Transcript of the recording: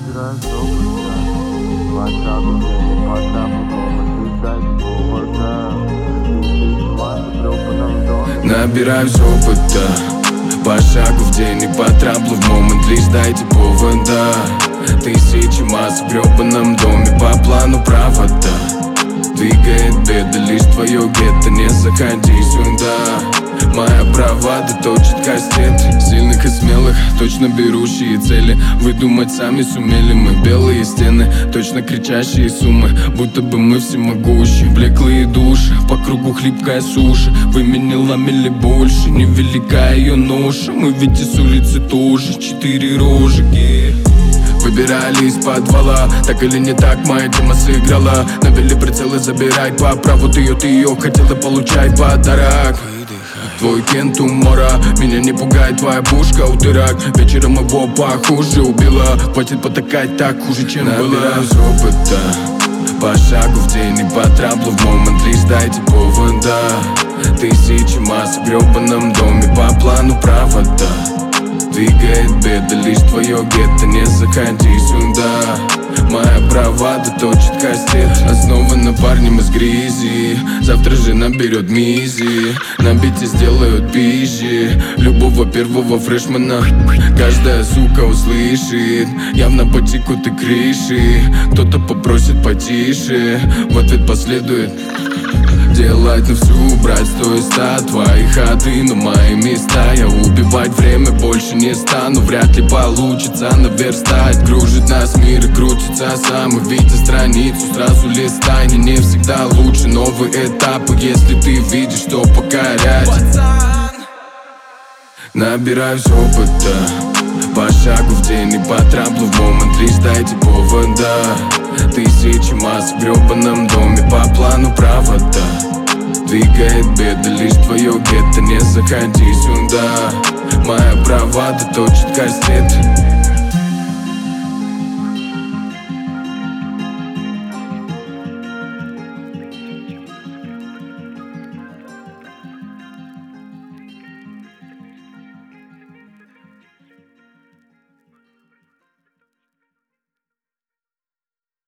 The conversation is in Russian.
Набираюсь опыта, по шагу в день, по этапу помощи, дать повода. Тысячи масок в грёбаном доме. Набираюсь опыта, по шагу в день и по траблу в момент, лишь дайте повода. Тысячи масок в грёбаном доме, по плану провода. Двигает беда, лишь твое гетто, не заходи сюда. Моя бравада точит кастеты, сильных и смелых, точно берущие цели. Выдумать сами сумели мы, белые стены, точно кричащие суммы, будто бы мы всемогущие. Блеклые души, по кругу хлипкая суша. Вы меня ломили больше, невелика ее ноша. Мы ведь с улицы тоже, 4 рожики. Выбирали из подвала, так или не так моя тема сыграла. Навели прицелы, забирай по праву, ты ее хотела, получай подарок. Твой Кен Тумора, меня не пугает твоя пушка у дырак. Вечером его похуже убила, хватит потакать так хуже, чем было. Набираюсь опыта, по шагу в день и по траблу в момент, лишь дайте повода. Тысячи масок в грёбаном доме, по плану провода. Двигает беда, лишь твое гетто, не заходи сюда. Моя бравада точит кастет, основана парнем из грязи. Завтра же наберет мизи, на бите сделают пизжи. Любого первого фрешмана каждая сука услышит. Явно потекут и крыши, кто-то попросит потише, в ответ последует делать на всю, брать 100 твои ходы на мои места. Я убивать время больше не стану, вряд ли получится наверстать. Кружит нас мир и крутится сам, и видя страницу сразу листай. Не всегда лучше новые этапы, если ты видишь, что покорять. Набираюсь опыта, по шагу в день и по траблу в момент, лишь дайте повода. Тысячи масок в грёбаном доме, по плану провода. Двигает беда, лишь твое гетто, не заходи сюда. Моя бравада точит кастет.